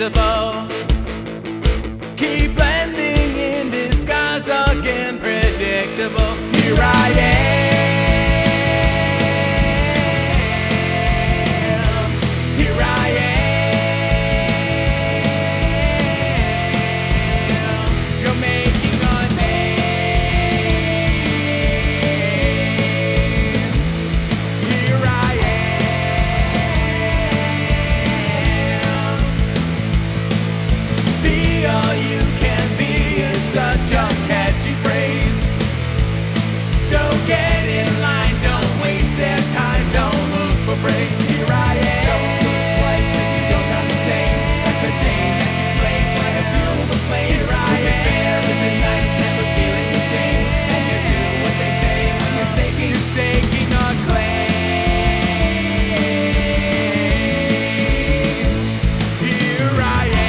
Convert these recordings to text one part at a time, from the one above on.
predictable. Keep blending in disguise, again predictable. Here I am. Here I am. You're making a name. Here I am. Be all you can be is such a catchy phrase. So get in line, don't waste their time, don't look for praise. Here I am. Don't look twice if you don't sound the same. That's a game that you play, try to fuel the flame. Here I am. Is it fair? Is it nice? Never feeling the shame. And you do what they say when you're staking a claim. Here I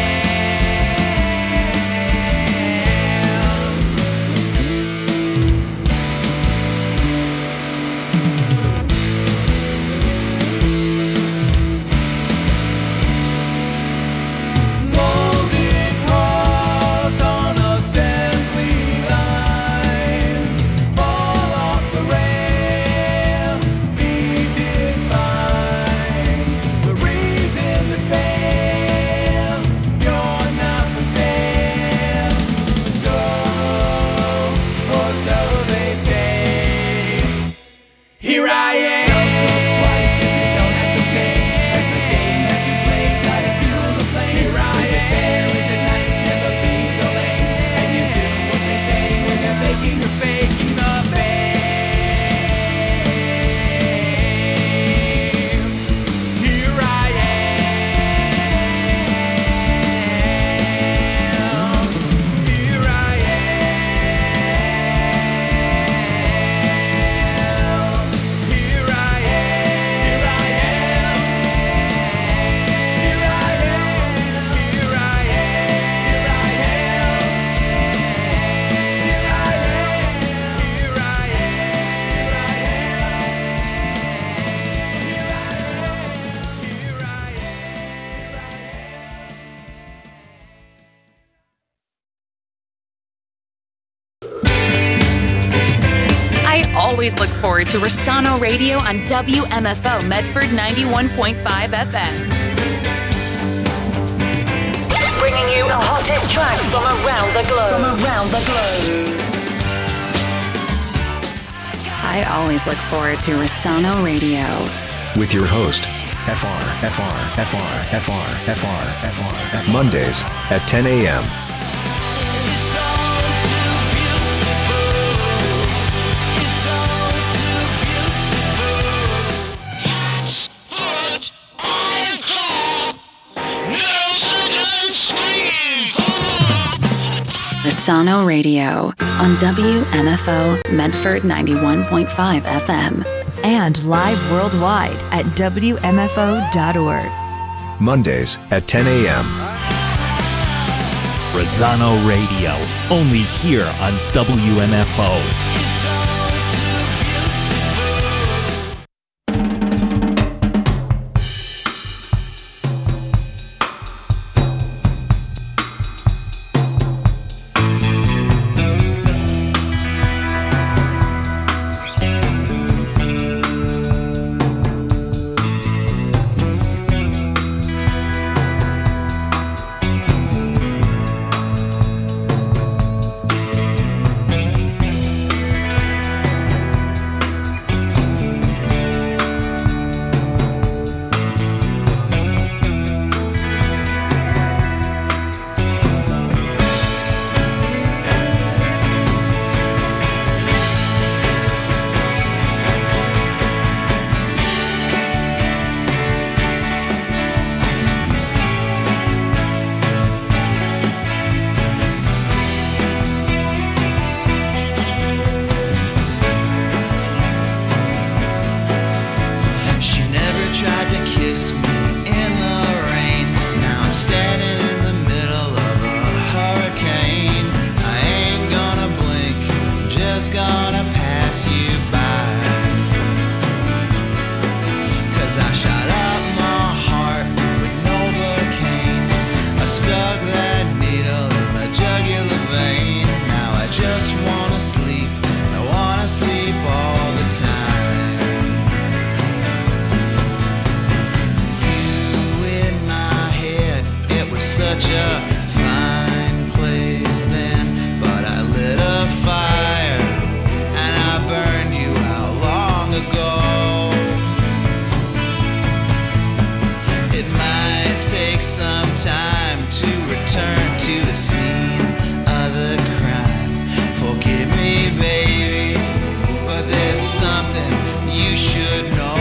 molded parts on assembly lines fall off the rail, be defined. The reason to fail, you're not for sale. Or so they say. Here I am. Here I am. Is it nice? Never be so lame. And you do what they say when they're faking or faking the fame. Here I am. Here I am. Here I am. Here I am. Here I am. Here I I always look forward to Rossano Radio on WMFO Medford 91.5 FM. Bringing you the hottest tracks from around the globe. I always look forward to Rossano Radio. With your host, Mondays at 10 a.m. Rossano Radio on WMFO Medford 91.5 FM. And live worldwide at WMFO.org. Mondays at 10 a.m. Rossano Radio, only here on WMFO. such a fine place then, but I lit a fire and I burned you out long ago. It might take some time to return to the scene of the crime. Forgive me, baby, but there's something you should know.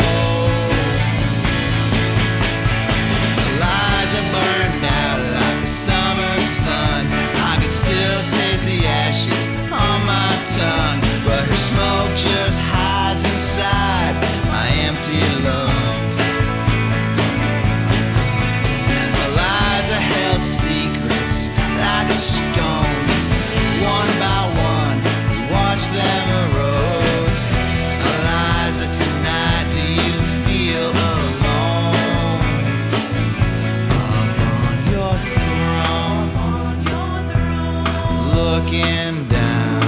The lies are burned out like a summer sun. I can still taste the ashes on my tongue, but her smoke just hides inside my empty lungs. The lies are held secrets like a stone. One by one, we watch them erode. Eliza, tonight, do you feel alone? Up on your throne, looking down.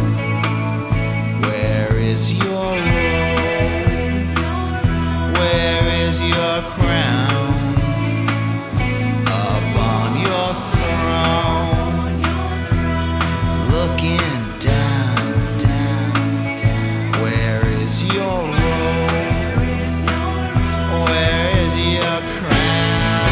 Where is your robe? Where is your crown? Up on your throne, looking down, down, down. Where is your robe? Where is your crown?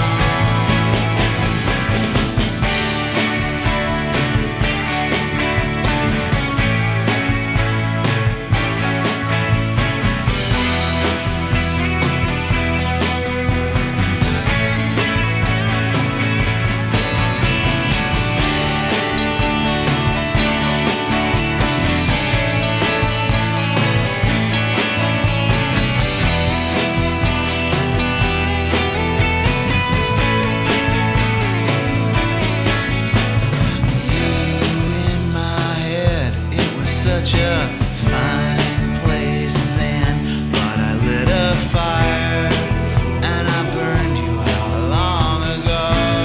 Such a fine place then, but I lit a fire and I burned you out long ago.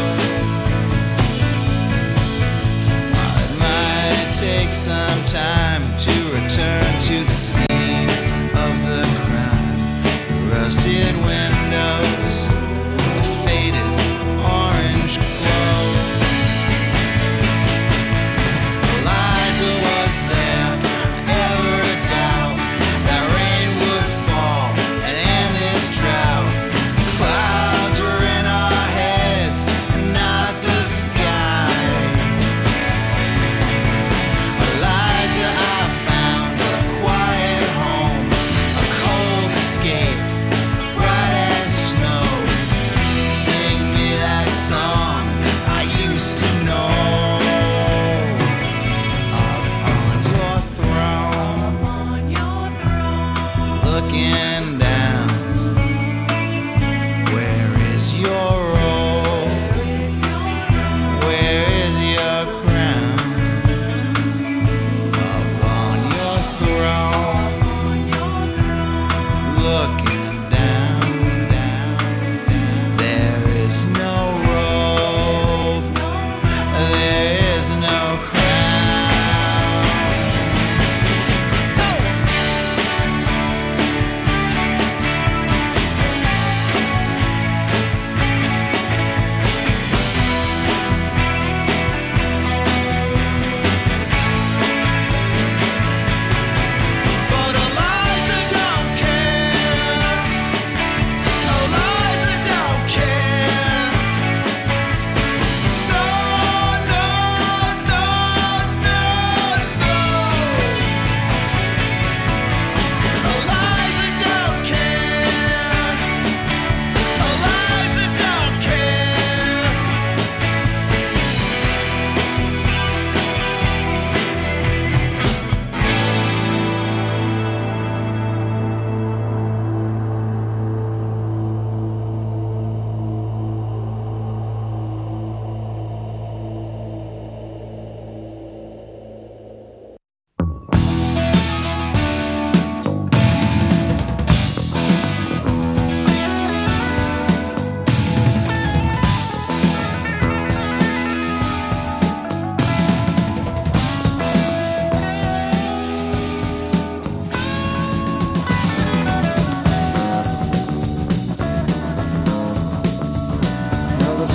It might take some time to return to the scene of the crime. Rusted windows, a faded orange glow. Eliza was there. Bright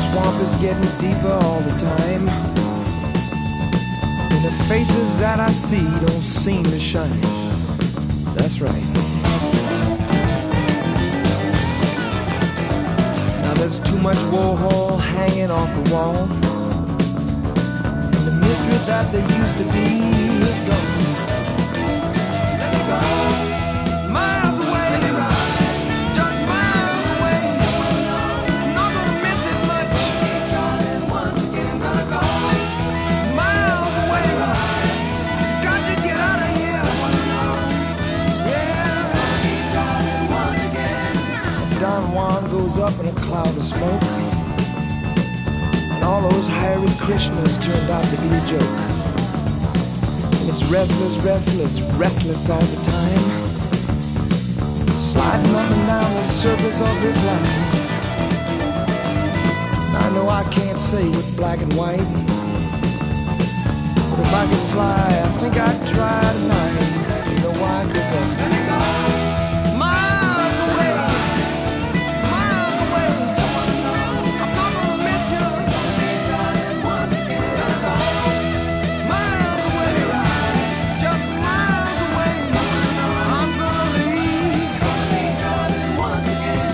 swamp is getting deeper all the time, and the faces that I see don't seem to shine. That's right. Now there's too much Warhol hanging off the wall, and the mystery that there used to be is gone. Let me go. Miles away, just miles away. I'm not gonna miss it much. Once again, gonna go miles away. Got to get out of here. Yeah. Once again. Don Juan goes up in a cloud of smoke, and all those Hare Krishnas turned out to be a joke. It's restless, restless, restless all the time, sliding up and down the surface of this life. I know I can't say what's black and white, but if I could fly, I think I'd try tonight. You know why? 'Cause let me go. Miles away, miles away. I'm not gonna miss you. Once again, gonna go miles away, just miles away. I'm gonna leave. Once again.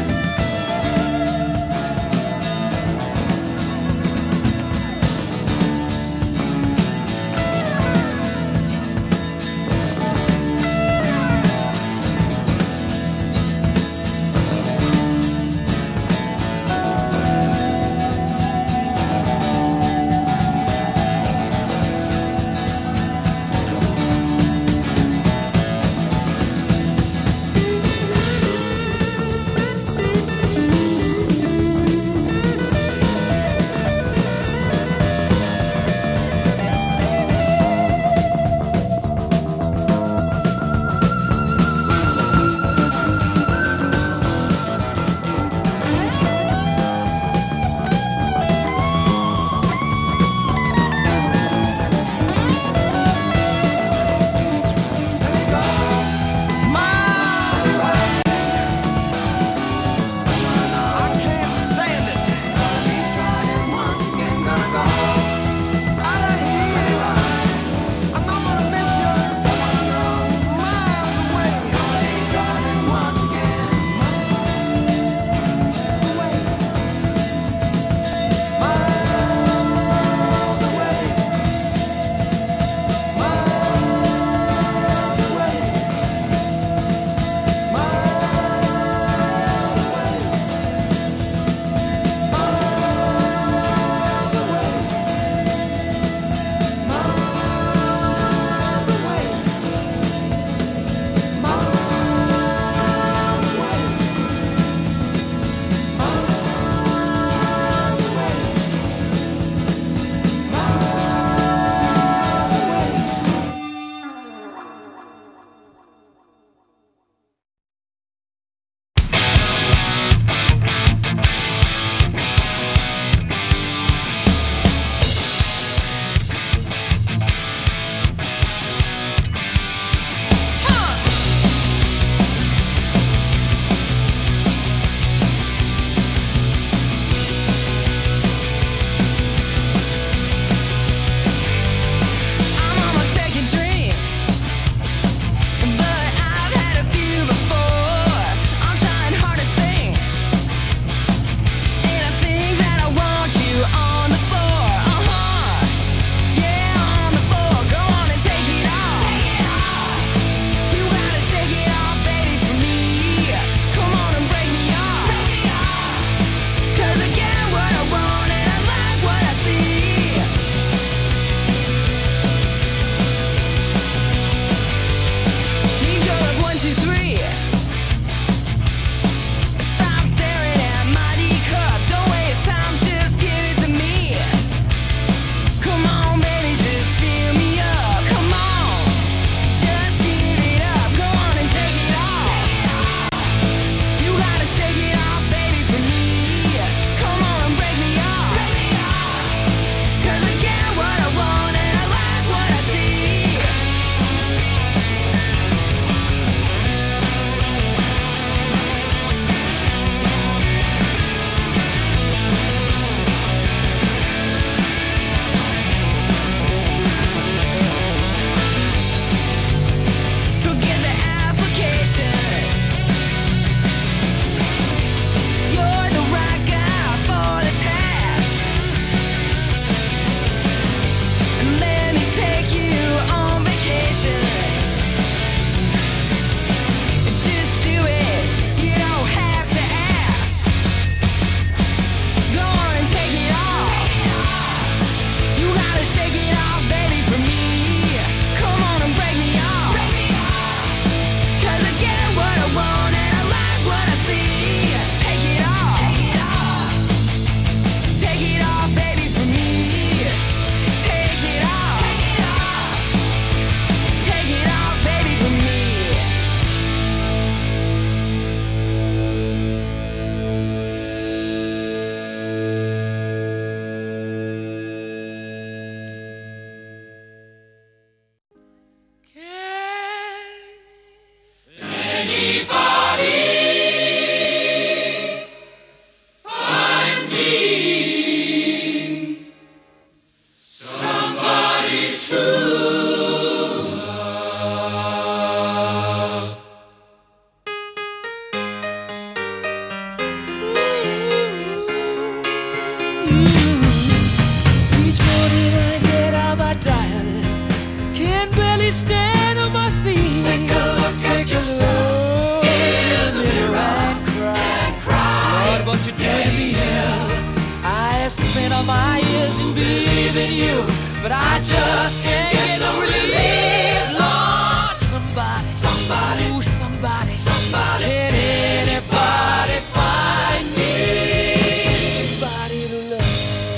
Each morning I get out my diary, can barely stand on my feet. Take a look at yourself in the mirror and cry. Lord, what you did to me is I have spent all my years in believing you, but I just can't get no relief. Lord, somebody, ooh, somebody, can anybody find me somebody to love?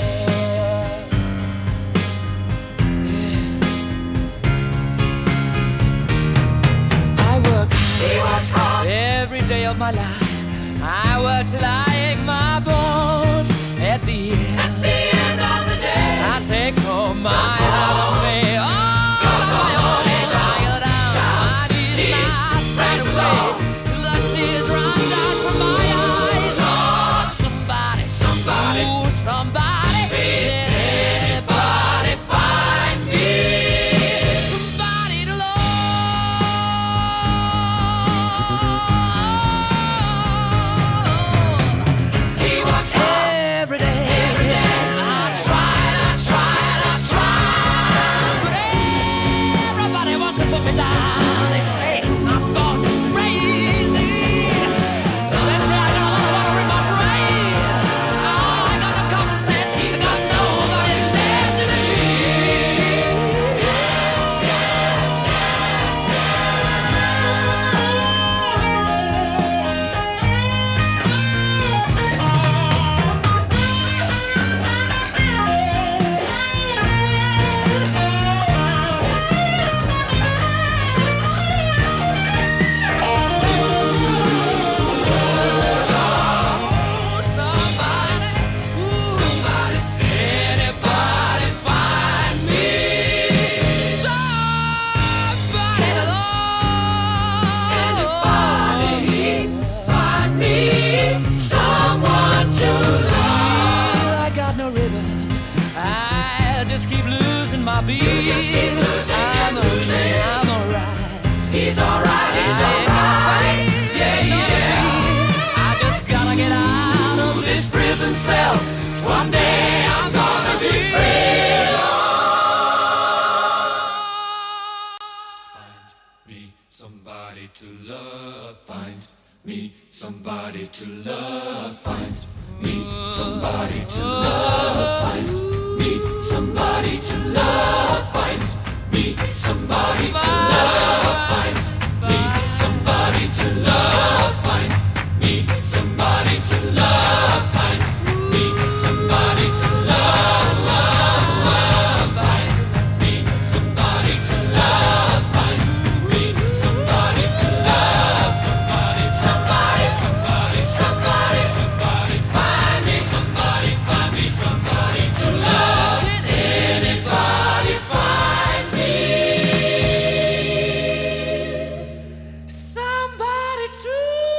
I work hard every day of my life. I work till I ache my bones. At the end of the day, I take home my heart of me. Oh, tired out, my knees not straight away till the tears run down from my eyes. Oh, somebody, ooh, somebody, can anybody find me somebody to love? He works hard every day. I tried, but everybody wants to put me down. They say I'm gone crazy. They say I got a lot of water in my brain. I got no common sense. I got nobody left in me. Somebody, anybody find me somebody to love? Anybody find me someone to love? I got no rhythm. I just keep losing my beat. I'm alright. He's alright. I just gotta get out of this prison cell. Someday I'm gonna be free. Find me somebody to love. Find me somebody to love. Find me somebody to love. Find me somebody to love. Find me somebody to love. Find me somebody to love. Find me somebody to love. Find me somebody to love. Find me somebody to love. Find me somebody to love. Somebody. Find me somebody to love. Can anybody find me somebody to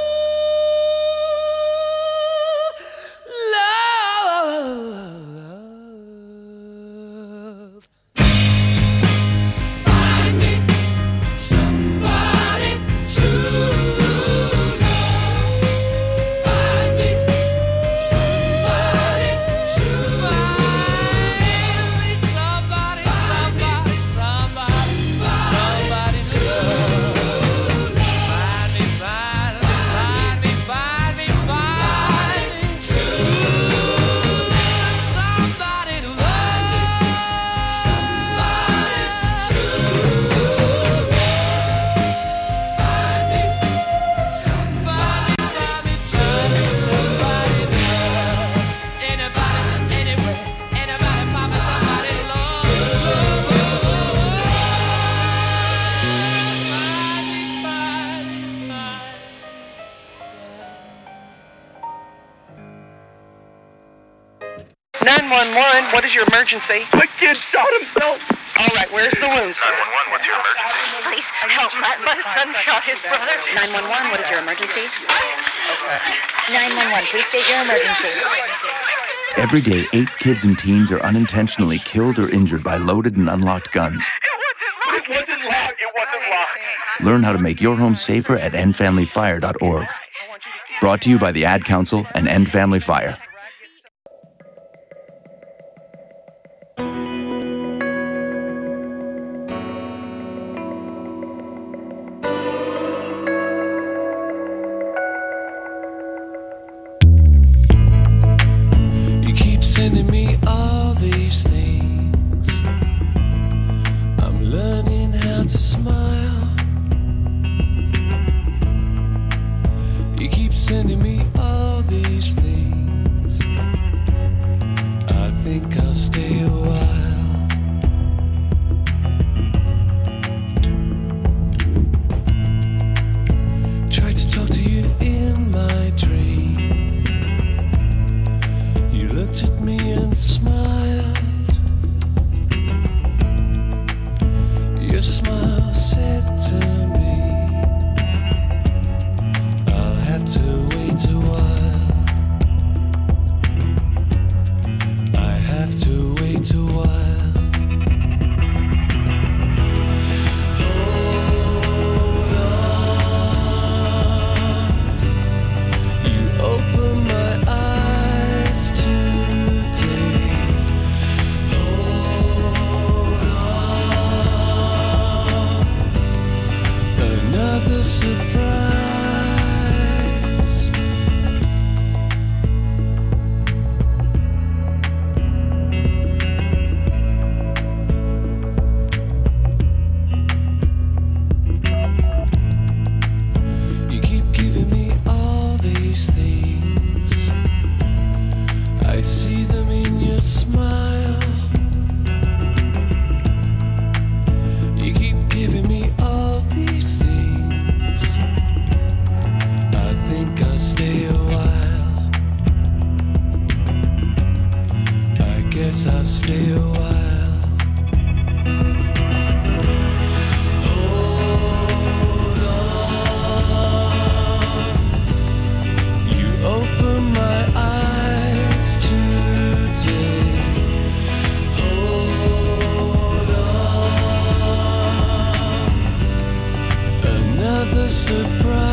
love? Find me somebody to love. Find me somebody to somebody to love. Find me somebody to anybody, anywhere, anybody find me somebody to love. Find me. 911, what is your emergency? My kid shot himself. All right, where's the wound, sir? 911, what's your emergency? Please help. My son shot his brother. 911, what is your emergency? 911, please state your emergency. Every day, 8 kids and teens are unintentionally killed or injured by loaded and unlocked guns. It wasn't locked. Learn how to make your home safer at endfamilyfire.org. Brought to you by the Ad Council and End Family Fire. sending me all these things. I'm learning how to smile. You keep sending me all these things. I think I'll stay a while. Tried to talk to you in my dream. You looked at me and smiled. Your smile said to me, I'll have to wait a while. I have to wait a while. Hold on. You open my eyes today. Hold on. Another surprise. You keep giving me all these things. I see them in your smile. You keep giving me all these things. I think I'll stay a while. I guess I'll stay a while. Hold on. You open my eyes today. Hold on. Another surprise.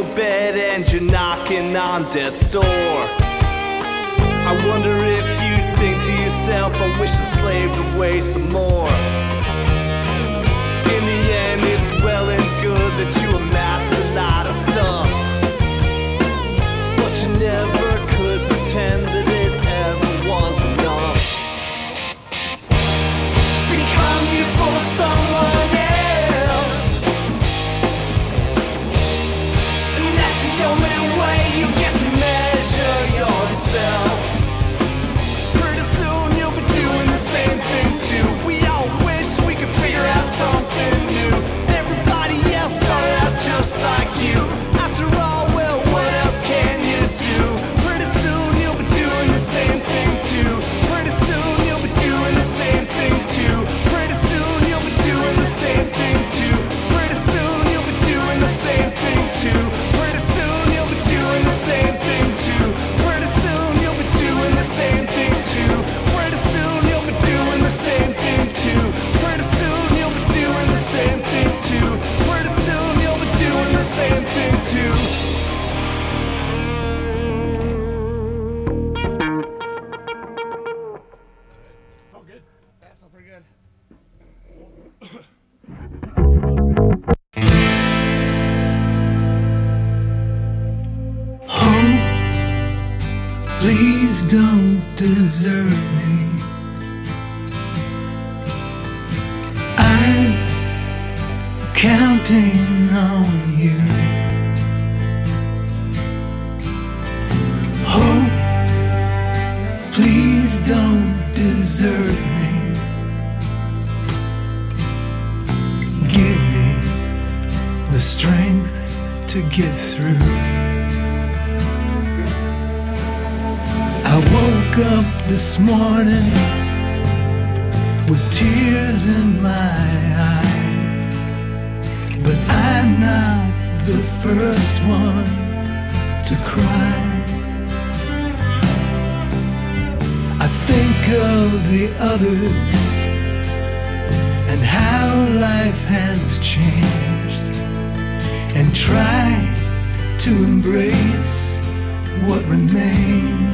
your bed and you're knocking on death's door. I wonder if you think to yourself, I wish I slaved away some more. In the end, it's well and good that you amassed a lot of stuff, but you never could pretend that it ever was enough. Become you for someone else, and that's the only way you get to measure yourself. Pretty soon you'll be doing the same thing too. We all wish we could figure out something new. Everybody else started out just like you. After all, well, what else can you do? Pretty soon you'll be doing the same thing too. Pretty soon you'll be doing the same thing too. Pretty soon you'll be doing the same thing too. Pretty soon you'll be doing the same thing too. Pretty soon you'll be doing the same thing too. Pretty soon you'll be doing the same thing too. Pretty soon you'll be doing the same thing too. Pretty soon you'll be doing the same thing too. Pretty soon you'll be doing the same thing too. Please don't desert me. I'm counting on you. Hope, please don't desert me. Give me the strength to get through. I woke up this morning with tears in my eyes, but I'm not the first one to cry. I think of the others and how life has changed, and try to embrace what remains.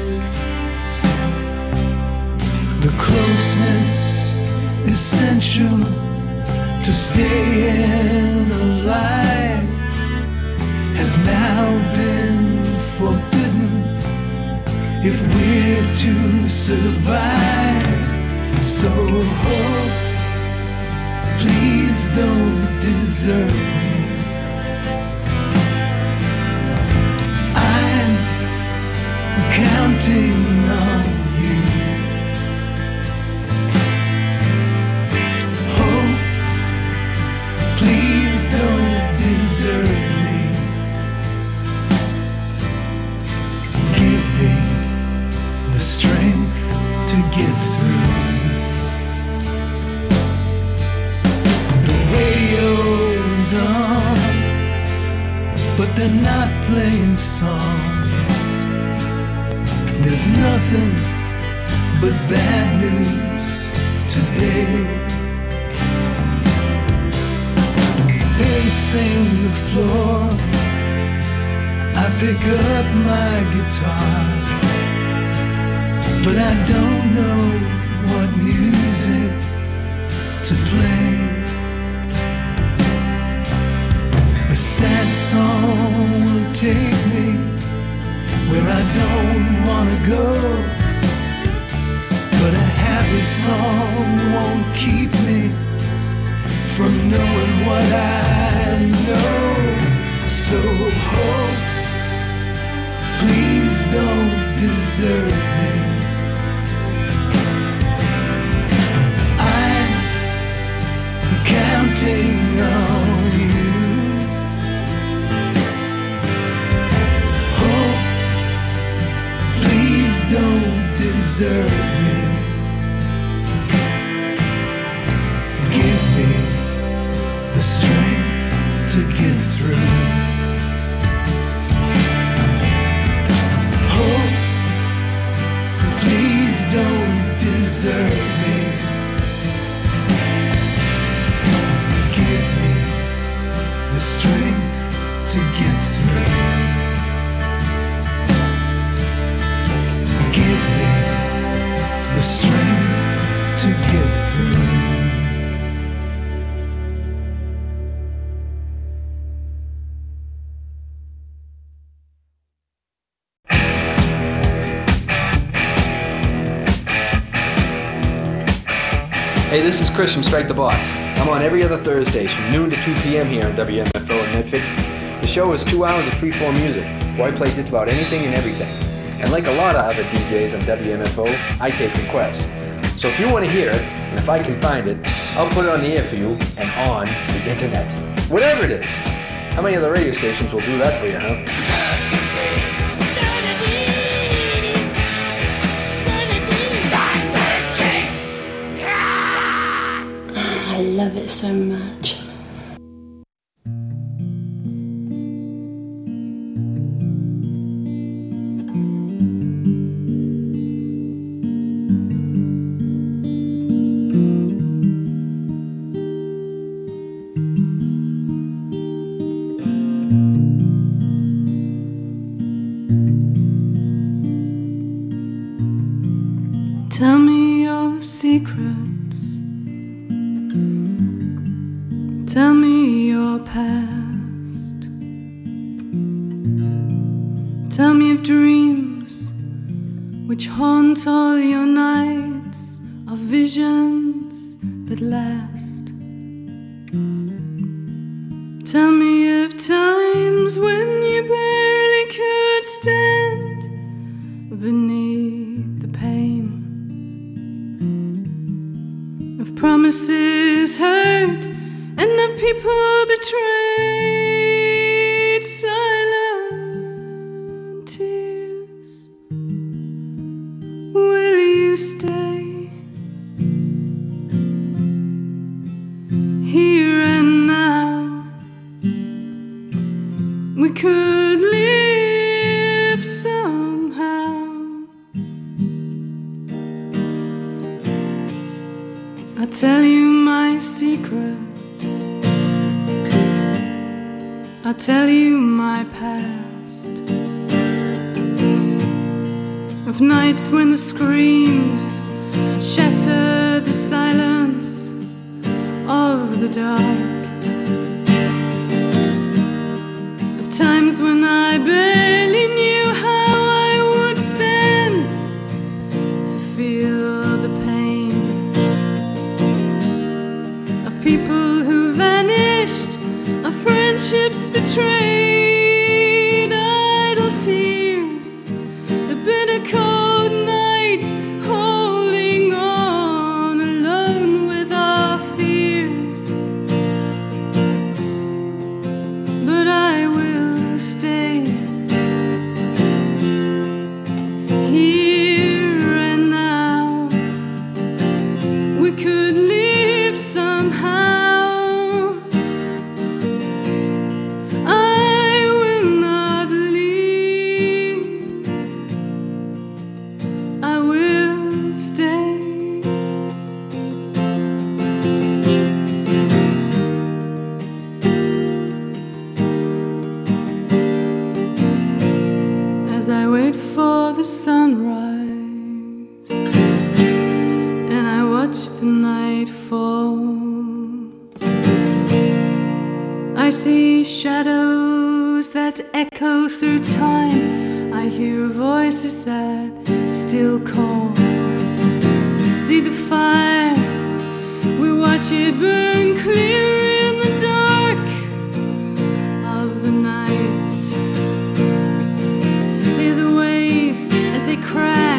The closeness essential to staying alive has now been forbidden if we're to survive. So hope, please don't desert me. I'm counting on you. Please don't desert me. Give me the strength to get through. The radio's on, but they're not playing songs. There's nothing but bad news today. Pacing the floor, I pick up my guitar, but I don't know what music to play. A sad song will take me where I don't want to go, but a happy song won't keep me from knowing what I know. So hope, please don't desert me. I'm counting on you. Hope, please don't desert me. Give me the strength to get through. Hope, please don't desert me. Give me the strength to get through. give me the strength to get through. Hey, this is Chris from Strike the Box. I'm on every other Thursdays from noon to 2 p.m. here on WMFO in Medford. The show is 2 hours of freeform music, where I play just about anything and everything. And like a lot of other DJs on WMFO, I take requests. So if you want to hear it, and if I can find it, I'll put it on the air for you and on the internet. Whatever it is. How many other radio stations will do that for you, huh? I love it so much. Tell me your secrets. Tell me your past. Tell me of dreams which haunt all your nights, of visions that last. Tell me of times when you barely could stand beneath the pain of promises heard and of people betrayed. Silent tears, will you stay here and now? We could live somehow. I'll tell you my secret, I'll tell you my past, of nights when the screams shatter the silence of the dark, of times when I barely knew how I would stand to feel the pain of people who vanished, of friendships betrayed, idle tears, the bitter cold nights, holding on alone with our fears. But I will stay here and now. We could live somehow. Sunrise, and I watch the night fall. I see shadows that echo through time. I hear voices that still call. See the fire, we watch it burn clear in the dark of the night. Hear the waves as they crash